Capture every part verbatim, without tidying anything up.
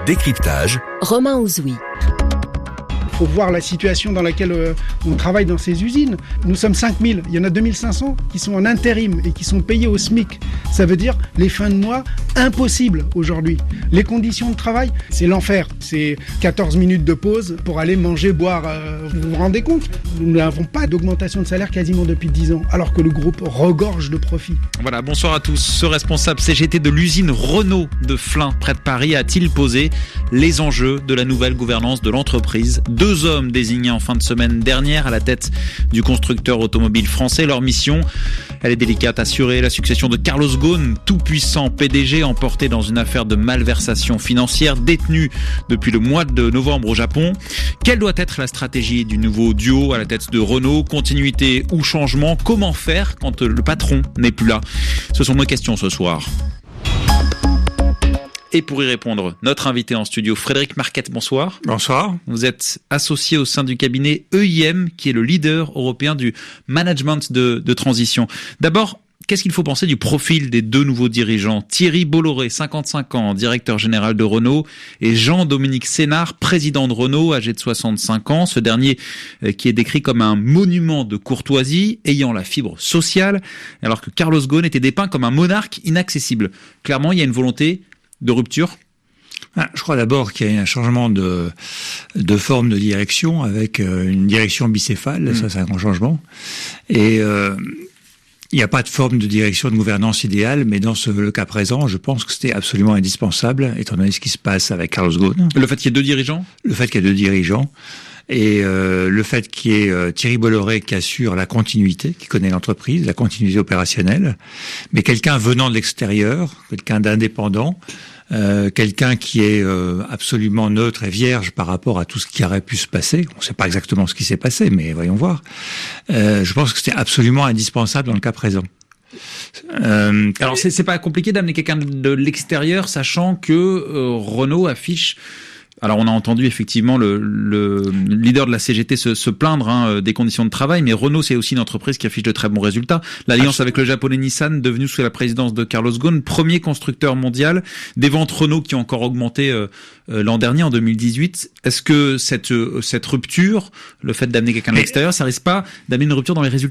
Décryptage. Romain Ozoui. Il faut voir la situation dans laquelle euh, on travaille dans ces usines. Nous sommes cinq mille, il y en a deux mille cinq cents qui sont en intérim et qui sont payés au SMIC. Ça veut dire les fins de mois impossibles aujourd'hui. Les conditions de travail, c'est l'enfer. C'est quatorze minutes de pause pour aller manger, boire. Euh, vous vous rendez compte ? Nous n'avons pas d'augmentation de salaire quasiment depuis dix ans, alors que le groupe regorge de profits. Voilà, bonsoir à tous. Ce responsable C G T de l'usine Renault de Flins, près de Paris, a-t-il posé les enjeux de la nouvelle gouvernance de l'entreprise ? Deux hommes désignés en fin de semaine dernière à la tête du constructeur automobile français. Leur mission, elle est délicate, assurer la succession de Carlos Ghosn, tout-puissant P D G emporté dans une affaire de malversation financière, détenu depuis le mois de novembre au Japon. Quelle doit être la stratégie du nouveau duo à la tête de Renault ? Continuité ou changement ? Comment faire quand le patron n'est plus là ? Ce sont nos questions ce soir. Et pour y répondre, notre invité en studio, Frédéric Marquette, bonsoir. Bonsoir. Vous êtes associé au sein du cabinet E I M, qui est le leader européen du management de, de transition. D'abord, qu'est-ce qu'il faut penser du profil des deux nouveaux dirigeants ? Thierry Bolloré, cinquante-cinq ans, directeur général de Renault, et Jean-Dominique Sénard, président de Renault, âgé de soixante-cinq ans. Ce dernier euh, qui est décrit comme un monument de courtoisie, ayant la fibre sociale, alors que Carlos Ghosn était dépeint comme un monarque inaccessible. Clairement, il y a une volonté de rupture ? Je crois d'abord qu'il y a un changement de, de forme de direction avec une direction bicéphale, mmh. ça c'est un grand changement. Et euh, il n'y a pas de forme de direction de gouvernance idéale, mais dans ce, le cas présent, je pense que c'était absolument indispensable, étant donné ce qui se passe avec Carlos Ghosn. Le fait qu'il y ait deux dirigeants ? Le fait qu'il y ait deux dirigeants. Et euh, le fait qu'il y ait euh, Thierry Bolloré qui assure la continuité, qui connaît l'entreprise, la continuité opérationnelle, mais quelqu'un venant de l'extérieur, quelqu'un d'indépendant, euh, quelqu'un qui est euh, absolument neutre et vierge par rapport à tout ce qui aurait pu se passer. On ne sait pas exactement ce qui s'est passé, mais voyons voir. Euh, je pense que c'était absolument indispensable dans le cas présent. Euh, Alors c'est, c'est pas compliqué d'amener quelqu'un de l'extérieur, sachant que euh, Renault affiche... Alors on a entendu effectivement le, le leader de la C G T se, se plaindre hein, des conditions de travail, mais Renault c'est aussi une entreprise qui affiche de très bons résultats. L'alliance avec le japonais Nissan, devenue sous la présidence de Carlos Ghosn, premier constructeur mondial, des ventes Renault qui ont encore augmenté euh, l'an dernier en deux mille dix-huit. Est-ce que cette, cette rupture, le fait d'amener quelqu'un de l'extérieur, ça risque pas d'amener une rupture dans les résultats ?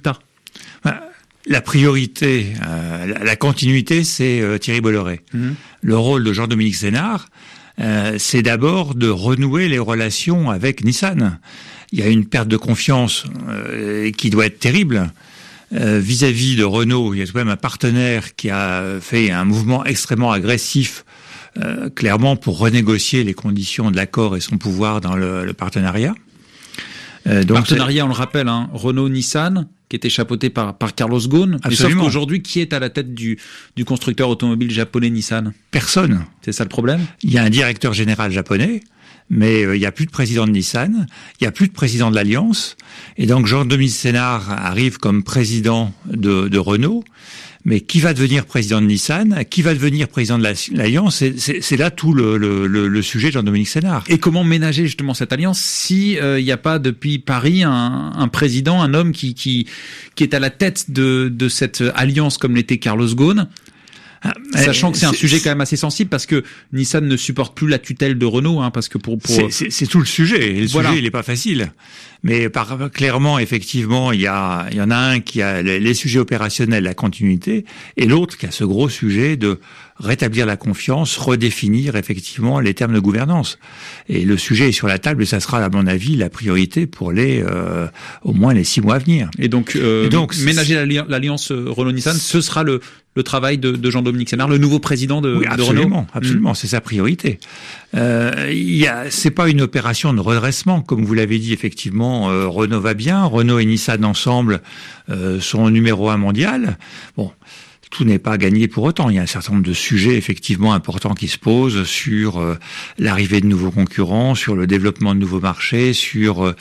La priorité, euh, la, la continuité, c'est euh, Thierry Bolloré. Mmh. Le rôle de Jean-Dominique Sénard, Euh, c'est d'abord de renouer les relations avec Nissan. Il y a une perte de confiance euh, qui doit être terrible euh, vis-à-vis de Renault. Il y a tout de même un partenaire qui a fait un mouvement extrêmement agressif, euh, clairement pour renégocier les conditions de l'accord et son pouvoir dans le, le partenariat. Euh, donc partenariat, c'est... on le rappelle, hein, Renault-Nissan, qui était chapeauté par, par Carlos Ghosn. Mais sauf qu'aujourd'hui, qui est à la tête du, du constructeur automobile japonais Nissan ? Personne. C'est ça le problème ? Il y a un directeur général japonais, mais euh, il n'y a plus de président de Nissan, il n'y a plus de président de l'Alliance, et donc Jean-Dominique Sénard arrive comme président de, de Renault. Mais qui va devenir président de Nissan ? Qui va devenir président de l'Alliance ? c'est, c'est, c'est là tout le, le, le, le sujet de Jean-Dominique Sénard. Et comment ménager justement cette alliance si il euh, n'y a pas depuis Paris un, un président, un homme qui, qui, qui est à la tête de, de cette alliance comme l'était Carlos Ghosn ? Sachant que c'est un c'est, sujet quand même assez sensible parce que Nissan ne supporte plus la tutelle de Renault, hein, parce que pour, pour... C'est, c'est, c'est tout le sujet. Et le voilà. sujet, il est pas facile. Mais par, clairement, effectivement, il y a, il y en a un qui a les, les sujets opérationnels, la continuité, et l'autre qui a ce gros sujet de rétablir la confiance, redéfinir effectivement les termes de gouvernance. Et le sujet est sur la table et ça sera, à mon avis, la priorité pour les, euh, au moins les six mois à venir. Et donc, euh, et donc ménager l'alli- l'alliance Renault-Nissan, ce sera le, le travail de, de Jean-Dominique Sénard, le nouveau président de, oui, de absolument, Renault. Absolument, mmh. C'est sa priorité. Euh, il y a, c'est pas une opération de redressement, comme vous l'avez dit, effectivement, euh, Renault va bien, Renault et Nissan ensemble euh, sont numéro un mondial. Bon. Tout n'est pas gagné pour autant. Il y a un certain nombre de sujets effectivement importants qui se posent sur euh, l'arrivée de nouveaux concurrents, sur le développement de nouveaux marchés, sur euh,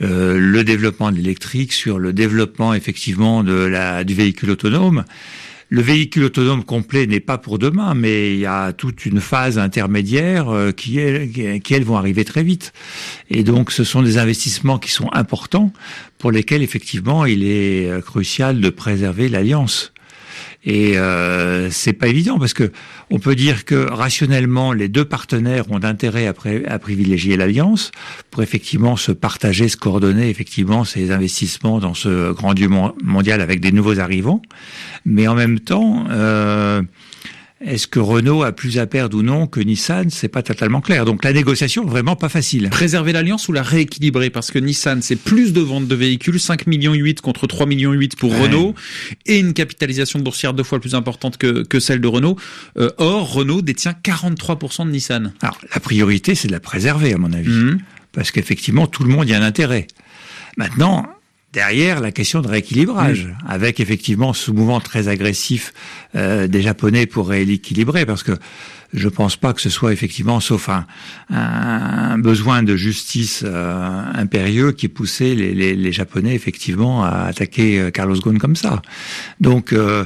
le développement de l'électrique, sur le développement effectivement de la du véhicule autonome. Le véhicule autonome complet n'est pas pour demain, mais il y a toute une phase intermédiaire euh, qui, est, qui, elles, vont arriver très vite. Et donc, ce sont des investissements qui sont importants pour lesquels, effectivement, il est crucial de préserver l'alliance. Et euh, c'est pas évident parce que on peut dire que rationnellement, les deux partenaires ont intérêt à, pré- à privilégier l'alliance pour effectivement se partager, se coordonner effectivement ces investissements dans ce grand dieu mondial avec des nouveaux arrivants. Mais en même temps, euh, est-ce que Renault a plus à perdre ou non que Nissan? C'est pas totalement clair. Donc la négociation est vraiment pas facile. Préserver l'alliance ou la rééquilibrer? Parce que Nissan, c'est plus de ventes de véhicules, cinq virgule huit millions contre trois virgule huit millions pour ouais. Renault, et une capitalisation boursière deux fois plus importante que, que celle de Renault. Euh, or, Renault détient quarante-trois pour cent de Nissan. Alors, la priorité, c'est de la préserver, à mon avis. Mmh. Parce qu'effectivement, tout le monde y a un intérêt. Maintenant, derrière, la question de rééquilibrage, mmh. avec effectivement ce mouvement très agressif euh, des Japonais pour rééquilibrer, parce que je pense pas que ce soit effectivement, sauf un, un besoin de justice euh, impérieux qui poussait les, les, les Japonais effectivement à attaquer Carlos Ghosn comme ça. Donc, euh,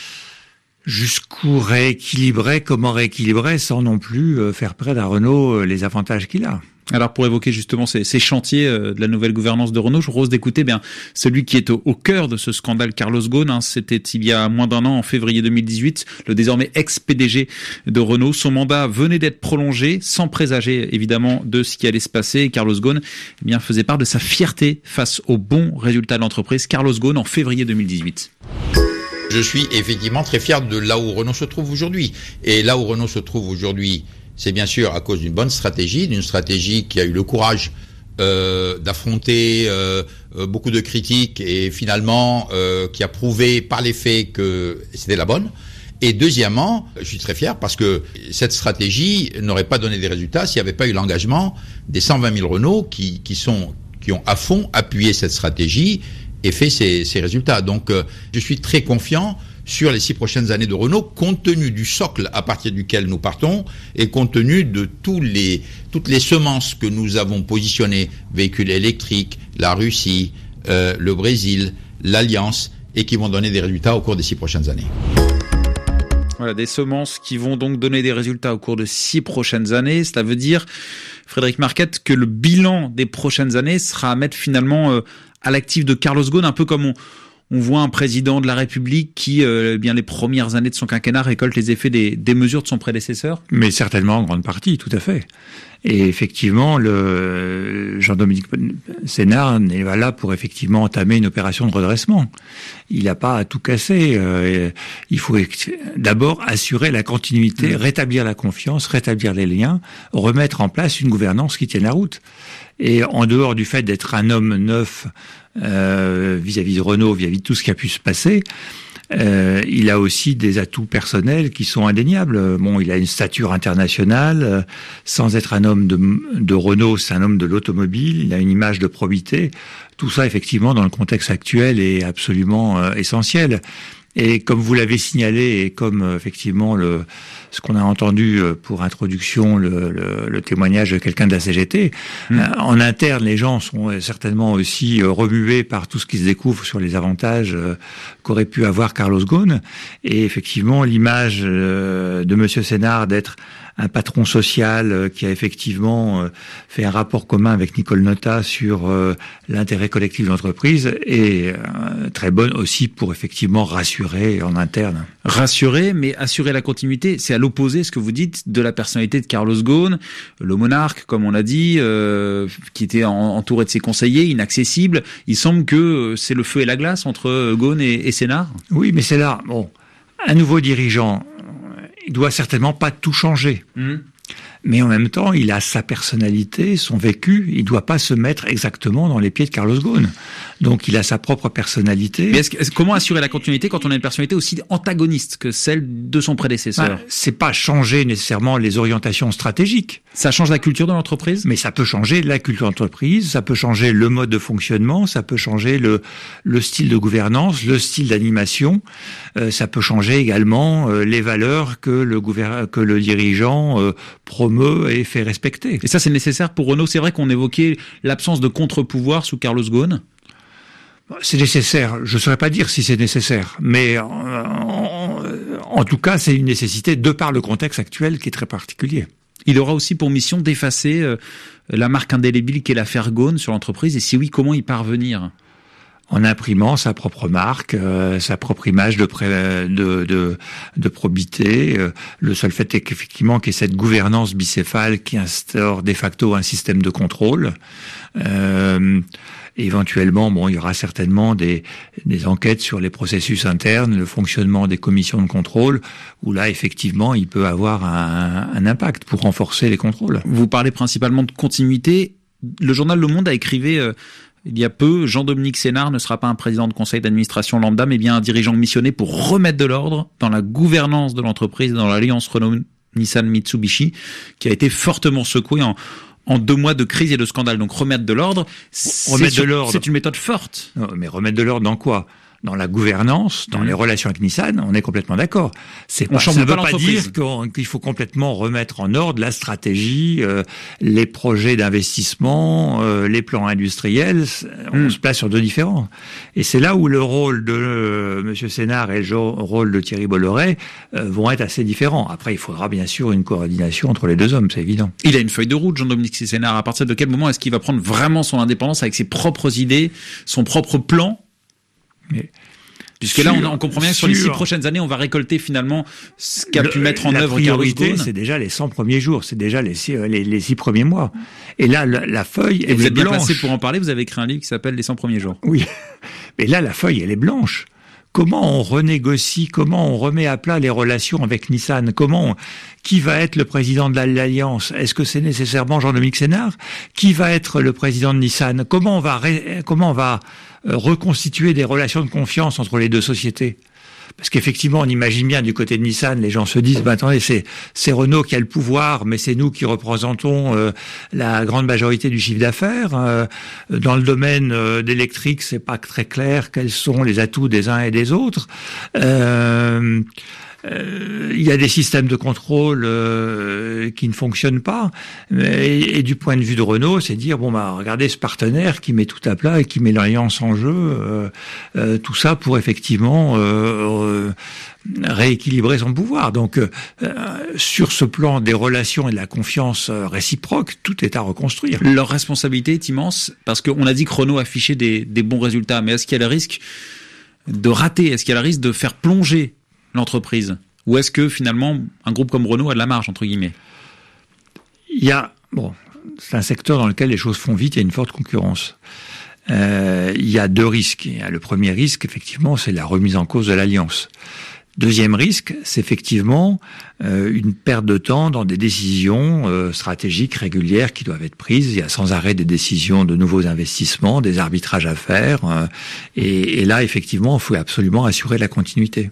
jusqu'où rééquilibrer, comment rééquilibrer sans non plus euh, faire perdre à Renault euh, les avantages qu'il a. Alors pour évoquer justement ces, ces chantiers euh, de la nouvelle gouvernance de Renault, je vous propose d'écouter bien celui qui est au, au cœur de ce scandale, Carlos Ghosn. Hein, c'était il y a moins d'un an, en février deux mille dix-huit, le désormais ex-P D G de Renault. Son mandat venait d'être prolongé, sans présager évidemment de ce qui allait se passer. Et Carlos Ghosn eh bien, faisait part de sa fierté face aux bons résultats de l'entreprise. Carlos Ghosn en février deux mille dix-huit. Je suis effectivement très fier de là où Renault se trouve aujourd'hui. Et là où Renault se trouve aujourd'hui, c'est bien sûr à cause d'une bonne stratégie, d'une stratégie qui a eu le courage euh, d'affronter euh, beaucoup de critiques et finalement euh, qui a prouvé par les faits que c'était la bonne. Et deuxièmement, je suis très fier parce que cette stratégie n'aurait pas donné des résultats s'il n'y avait pas eu l'engagement des cent vingt mille Renault qui, qui sont qui ont à fond appuyé cette stratégie et fait ces, ces résultats. Donc euh, je suis très confiant sur les six prochaines années de Renault, compte tenu du socle à partir duquel nous partons et compte tenu de tous les, toutes les semences que nous avons positionnées, véhicules électriques, la Russie, euh, le Brésil, l'Alliance, et qui vont donner des résultats au cours des six prochaines années. Voilà, des semences qui vont donc donner des résultats au cours de six prochaines années. Cela veut dire, Frédéric Marquette, que le bilan des prochaines années sera à mettre finalement euh, à l'actif de Carlos Ghosn, un peu comme on... On voit un président de la République qui, euh, eh bien, les premières années de son quinquennat récolte les effets des, des mesures de son prédécesseur. Mais certainement en grande partie, tout à fait. Et effectivement, le Jean-Dominique Sénard n'est pas là pour effectivement entamer une opération de redressement. Il n'a pas à tout casser. Euh, il faut d'abord assurer la continuité, mmh. rétablir la confiance, rétablir les liens, remettre en place une gouvernance qui tienne la route. Et en dehors du fait d'être un homme neuf euh, vis-à-vis de Renault, vis-à-vis de tout ce qui a pu se passer, euh, il a aussi des atouts personnels qui sont indéniables. Bon, il a une stature internationale, euh, sans être un homme de, de Renault, c'est un homme de l'automobile, il a une image de probité. Tout ça, effectivement, dans le contexte actuel, est absolument euh, essentiel. Et comme vous l'avez signalé, et comme euh, effectivement le ce qu'on a entendu euh, pour introduction, le, le, le témoignage de quelqu'un de la C G T, mmh. euh, en interne, les gens sont certainement aussi euh, remués par tout ce qui se découvre sur les avantages euh, qu'aurait pu avoir Carlos Ghosn. Et effectivement, l'image euh, de Monsieur Sénard d'être un patron social euh, qui a effectivement euh, fait un rapport commun avec Nicole Notta sur euh, l'intérêt collectif de l'entreprise est euh, très bonne aussi pour effectivement rassurer en interne. Rassurer, mais assurer la continuité, c'est à l'opposé, ce que vous dites, de la personnalité de Carlos Ghosn, le monarque, comme on l'a dit, euh, qui était en, entouré de ses conseillers, inaccessible. Il semble que c'est le feu et la glace entre Ghosn et, et Sénard. Oui, mais c'est là, bon, un nouveau dirigeant, il doit certainement pas tout changer. Mmh. Mais en même temps, il a sa personnalité, son vécu. Il ne doit pas se mettre exactement dans les pieds de Carlos Ghosn. Donc, il a sa propre personnalité. Mais est-ce que, comment assurer la continuité quand on a une personnalité aussi antagoniste que celle de son prédécesseur ? Ben, c'est pas changer nécessairement les orientations stratégiques. Ça change la culture de l'entreprise ? Mais ça peut changer la culture d'entreprise, ça peut changer le mode de fonctionnement, ça peut changer le, le style de gouvernance, le style d'animation. Euh, ça peut changer également euh, les valeurs que le gouver- que le dirigeant euh, promeut et fait respecter. Et ça, c'est nécessaire pour Renault. C'est vrai qu'on évoquait l'absence de contre-pouvoir sous Carlos Ghosn. C'est nécessaire. Je ne saurais pas dire si c'est nécessaire, mais en, en, en tout cas, c'est une nécessité de par le contexte actuel qui est très particulier. Il aura aussi pour mission d'effacer euh, la marque indélébile qu'est l'affaire Ghosn sur l'entreprise. Et si oui, comment y parvenir ? en imprimant sa propre marque, euh, sa propre image de, pré, de, de, de probité. Euh, le seul fait est qu'effectivement qu'il y ait cette gouvernance bicéphale qui instaure de facto un système de contrôle. Euh, éventuellement, bon, il y aura certainement des, des enquêtes sur les processus internes, le fonctionnement des commissions de contrôle, où là, effectivement, il peut avoir un, un impact pour renforcer les contrôles. Vous parlez principalement de continuité. Le journal Le Monde a écrivé euh, il y a peu, Jean-Dominique Sénard ne sera pas un président de conseil d'administration lambda, mais bien un dirigeant missionné pour remettre de l'ordre dans la gouvernance de l'entreprise, dans l'alliance Renault-Nissan-Mitsubishi, qui a été fortement secouée en, en deux mois de crise et de scandale. Donc remettre de l'ordre, remettre c'est, de l'ordre. c'est une méthode forte. Non, mais remettre de l'ordre dans quoi ? Dans la gouvernance, dans mmh. les relations avec Nissan, on est complètement d'accord. C'est pas, ça ne veut pas dire qu'on, qu'il faut complètement remettre en ordre la stratégie, euh, les projets d'investissement, euh, les plans industriels. On mmh. se place sur deux différents. Et c'est là où le rôle de euh, Monsieur Sénard et le rôle de Thierry Bolloré euh, vont être assez différents. Après, il faudra bien sûr une coordination entre les deux hommes, c'est évident. Il a une feuille de route, Jean-Dominique Sénard. À partir de quel moment est-ce qu'il va prendre vraiment son indépendance avec ses propres idées, son propre plan ? Mais Puisque sur, là, on, on comprend bien que sur, sur les six prochaines années, on va récolter finalement ce qu'a le, pu mettre en œuvre Carlos Ghosn. La priorité, c'est déjà les cent premiers jours, c'est déjà les six, les, les six premiers mois. Et là, la, la feuille, Et elle vous est êtes bien blanche. placé pour en parler, vous avez écrit un livre qui s'appelle Les cent premiers jours. Oui, mais là, la feuille, elle est blanche. Comment on renégocie, comment on remet à plat les relations avec Nissan? Comment on, qui va être le président de l'Alliance? Est-ce que c'est nécessairement Jean-Dominique Sénard? Qui va être le président de Nissan? Comment on va, comment on va reconstituer des relations de confiance entre les deux sociétés? Parce qu'effectivement, on imagine bien du côté de Nissan, les gens se disent, ben attendez, c'est, c'est Renault qui a le pouvoir, mais c'est nous qui représentons euh, la grande majorité du chiffre d'affaires. Euh, dans le domaine euh, d'électrique, c'est pas très clair quels sont les atouts des uns et des autres. Euh, Euh, il y a des systèmes de contrôle euh, qui ne fonctionnent pas. Et, et du point de vue de Renault, c'est dire bon bah regardez ce partenaire qui met tout à plat et qui met l'alliance en jeu. Euh, euh, tout ça pour effectivement euh, euh, rééquilibrer son pouvoir. Donc euh, sur ce plan des relations et de la confiance réciproque, tout est à reconstruire. Leur responsabilité est immense parce qu'on a dit que Renault affichait des, des bons résultats, mais est-ce qu'il y a le risque de rater? Est-ce qu'il y a le risque de faire plonger l'entreprise? Ou est-ce que finalement un groupe comme Renault a de la marge, entre guillemets? Il y a, bon, c'est un secteur dans lequel les choses font vite, il y a une forte concurrence. Euh, il y a deux risques. Le premier risque, effectivement, c'est la remise en cause de l'alliance. Deuxième risque, c'est effectivement euh, une perte de temps dans des décisions euh, stratégiques régulières qui doivent être prises. Il y a sans arrêt des décisions de nouveaux investissements, des arbitrages à faire. Euh, et, et là, effectivement, il faut absolument assurer la continuité.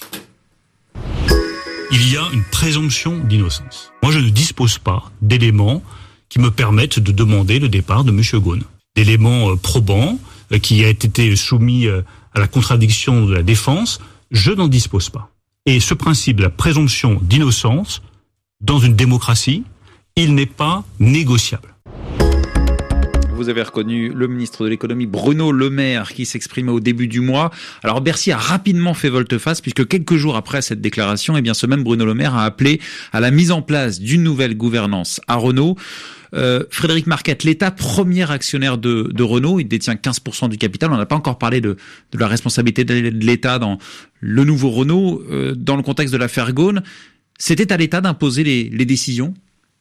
Il y a une présomption d'innocence. Moi, je ne dispose pas d'éléments qui me permettent de demander le départ de M. Ghosn. D'éléments euh, probants, euh, qui a été soumis euh, à la contradiction de la défense, je n'en dispose pas. Et ce principe de la présomption d'innocence, dans une démocratie, il n'est pas négociable. Vous avez reconnu le ministre de l'économie Bruno Le Maire qui s'exprimait au début du mois. Alors Bercy a rapidement fait volte-face puisque quelques jours après cette déclaration, eh bien ce même Bruno Le Maire a appelé à la mise en place d'une nouvelle gouvernance à Renault. Euh, Frédéric Marquette, l'État, premier actionnaire de, de Renault, il détient quinze pour cent du capital. On n'a pas encore parlé de, de la responsabilité de l'État dans le nouveau Renault. Euh, dans le contexte de l'affaire Ghosn, c'était à l'État d'imposer les, les décisions?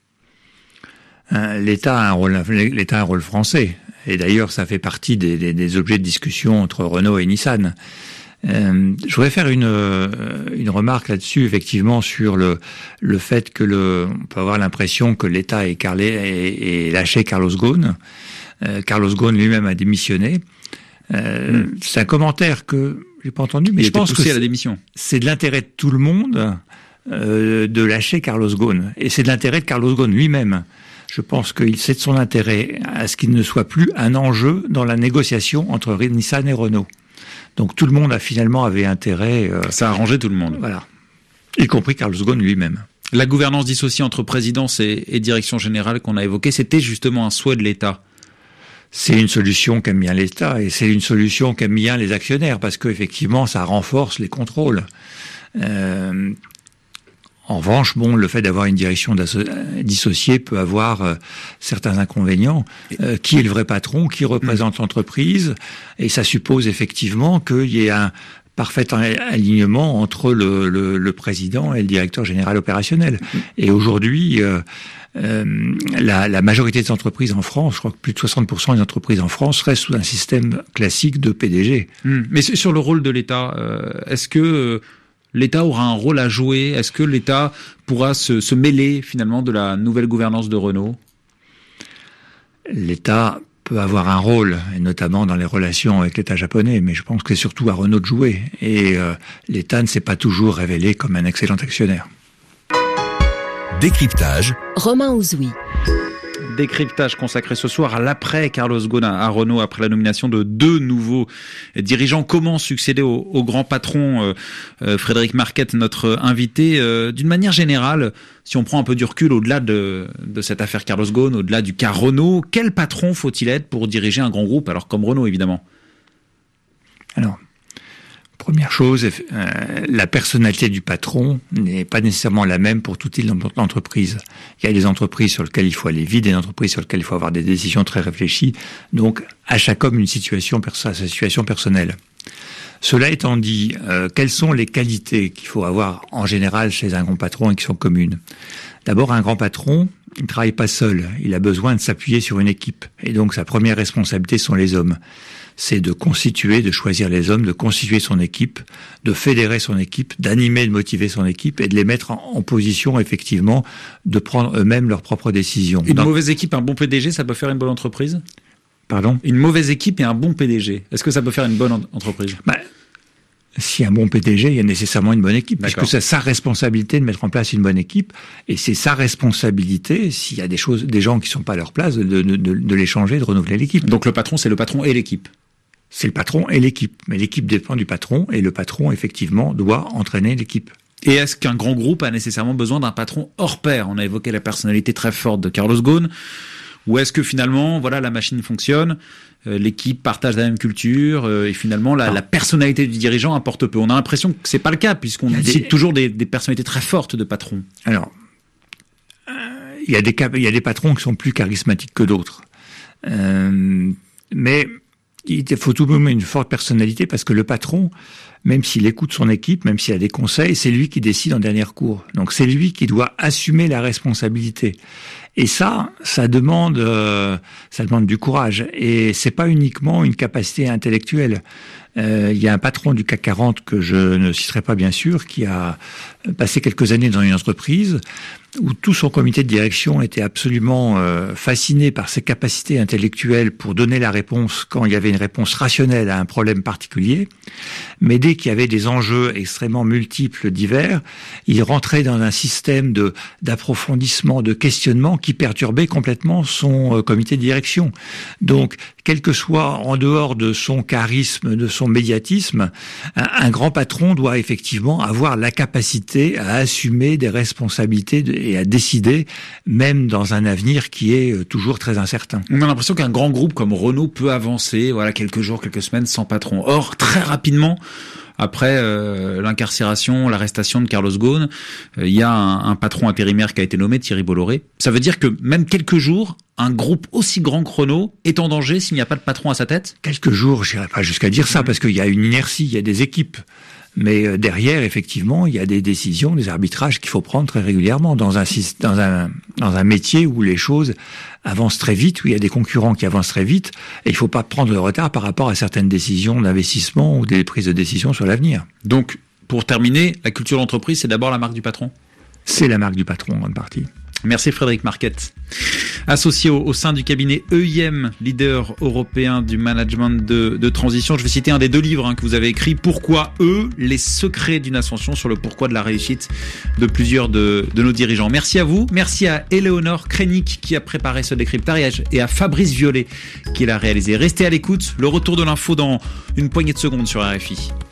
L'État a un rôle, l'État a un rôle français. Et d'ailleurs, ça fait partie des, des, des objets de discussion entre Renault et Nissan. Euh, je voudrais faire une, une remarque là-dessus, effectivement, sur le, le fait que le, on peut avoir l'impression que l'État ait, carlé, ait, ait lâché Carlos Ghosn. Euh, Carlos Ghosn lui-même a démissionné. Euh, mmh. C'est un commentaire que j'ai pas entendu, mais Il je pense que à la démission. C'est de l'intérêt de tout le monde euh, de lâcher Carlos Ghosn. Et c'est de l'intérêt de Carlos Ghosn lui-même. Je pense qu'il c'est de son intérêt à ce qu'il ne soit plus un enjeu dans la négociation entre Nissan et Renault. Donc tout le monde a finalement avait intérêt. Euh, Ça a arrangé tout le monde. Voilà, y compris Carlos Ghosn lui-même. La gouvernance dissociée entre présidence et, et direction générale qu'on a évoquée, c'était justement un souhait de l'État. C'est une solution qu'aime bien l'État et c'est une solution qu'aiment bien les actionnaires parce que effectivement ça renforce les contrôles. Euh, En revanche, bon, le fait d'avoir une direction dissociée peut avoir euh, certains inconvénients. Euh, qui est le vrai patron? Qui représente mmh. l'entreprise? Et ça suppose effectivement qu'il y ait un parfait alignement entre le, le, le président et le directeur général opérationnel. Mmh. Et aujourd'hui, euh, euh, la, la majorité des entreprises en France, je crois que plus de soixante pour cent des entreprises en France restent sous un système classique de P D G. Mmh. Mais sur le rôle de l'État, euh, est-ce que euh, l'État aura un rôle à jouer? Est-ce que l'État pourra se, se mêler finalement de la nouvelle gouvernance de Renault? L'État peut avoir un rôle, et notamment dans les relations avec l'État japonais, mais je pense que c'est surtout à Renault de jouer. Et euh, l'État ne s'est pas toujours révélé comme un excellent actionnaire. Décryptage. Romain Ouzouy. Décryptage consacré ce soir à l'après Carlos Ghosn à Renault après la nomination de deux nouveaux dirigeants. Comment succéder au, au grand patron euh, euh, Frédéric Marquette, notre invité. Euh, d'une manière générale, si on prend un peu du recul au-delà de, de cette affaire Carlos Ghosn, au-delà du cas Renault, quel patron faut-il être pour diriger un grand groupe, alors comme Renault évidemment? Alors, première chose, euh, la personnalité du patron n'est pas nécessairement la même pour tout type d'entreprise. Il y a des entreprises sur lesquelles il faut aller vite, des entreprises sur lesquelles il faut avoir des décisions très réfléchies. Donc, à chaque homme, une situation, sa situation personnelle. Cela étant dit, euh, quelles sont les qualités qu'il faut avoir en général chez un grand patron et qui sont communes? D'abord, un grand patron, il ne travaille pas seul. Il a besoin de s'appuyer sur une équipe. Et donc, sa première responsabilité sont les hommes. C'est de constituer, de choisir les hommes, de constituer son équipe, de fédérer son équipe, d'animer, de motiver son équipe et de les mettre en, en position, effectivement, de prendre eux-mêmes leurs propres décisions. Une Dans... mauvaise équipe, un bon P D G, ça peut faire une bonne entreprise? Pardon? Une mauvaise équipe et un bon P D G, est-ce que ça peut faire une bonne entreprise? Bah, si un bon P D G, il y a nécessairement une bonne équipe, D'accord. puisque c'est sa responsabilité de mettre en place une bonne équipe, et c'est sa responsabilité, s'il y a des choses, des gens qui sont pas à leur place, de, de, de, de les changer, de renouveler l'équipe. Donc le patron, c'est le patron et l'équipe? C'est le patron et l'équipe. Mais l'équipe dépend du patron, et le patron, effectivement, doit entraîner l'équipe. Et est-ce qu'un grand groupe a nécessairement besoin d'un patron hors pair? On a évoqué la personnalité très forte de Carlos Ghosn. Ou est-ce que finalement, voilà, la machine fonctionne, euh, l'équipe partage la même culture, euh, et finalement la, la personnalité du dirigeant importe peu? On a l'impression que c'est pas le cas, puisqu'on cite des... toujours des, des personnalités très fortes de patrons. Alors, euh, il y a des cas, il y a des patrons qui sont plus charismatiques que d'autres, euh, mais il faut tout de même une forte personnalité, parce que le patron, même s'il écoute son équipe, même s'il a des conseils, c'est lui qui décide en dernier recours. Donc c'est lui qui doit assumer la responsabilité. Et ça, ça demande, euh, ça demande du courage. Et c'est pas uniquement une capacité intellectuelle. Euh, il y a un patron du C A C quarante que je ne citerai pas bien sûr, qui a passé quelques années dans une entreprise où tout son comité de direction était absolument euh, fasciné par ses capacités intellectuelles pour donner la réponse quand il y avait une réponse rationnelle à un problème particulier. Mais dès qu'il y avait des enjeux extrêmement multiples, divers, il rentrait dans un système de d'approfondissement, de questionnement qui perturbait complètement son euh, comité de direction. Donc, quel que soit en dehors de son charisme, de son médiatisme, un, un grand patron doit effectivement avoir la capacité à assumer des responsabilités de, et à décider, même dans un avenir qui est toujours très incertain. On a l'impression qu'un grand groupe comme Renault peut avancer, voilà, quelques jours, quelques semaines sans patron. Or, très rapidement, après euh, l'incarcération, l'arrestation de Carlos Ghosn, il euh, y a un, un patron intérimaire qui a été nommé, Thierry Bolloré. Ça veut dire que même quelques jours, un groupe aussi grand que Renault est en danger s'il n'y a pas de patron à sa tête? Quelques jours, je n'irai pas jusqu'à dire ça, parce qu'il y a une inertie, il y a des équipes. Mais derrière, effectivement, il y a des décisions, des arbitrages qu'il faut prendre très régulièrement dans un, dans un, dans un métier où les choses avancent très vite, où il y a des concurrents qui avancent très vite, et il ne faut pas prendre de retard par rapport à certaines décisions d'investissement ou des prises de décision sur l'avenir. Donc, pour terminer, la culture d'entreprise, c'est d'abord la marque du patron? C'est la marque du patron, en grande partie. Merci Frédéric Marquette. Associé au, au sein du cabinet E I M, leader européen du management de, de transition. Je vais citer un des deux livres hein, que vous avez écrit. Pourquoi eux, les secrets d'une ascension, sur le pourquoi de la réussite de plusieurs de, de nos dirigeants. Merci à vous. Merci à Éléonore Krenik qui a préparé ce décryptage et à Fabrice Violet qui l'a réalisé. Restez à l'écoute. Le retour de l'info dans une poignée de secondes sur R F I.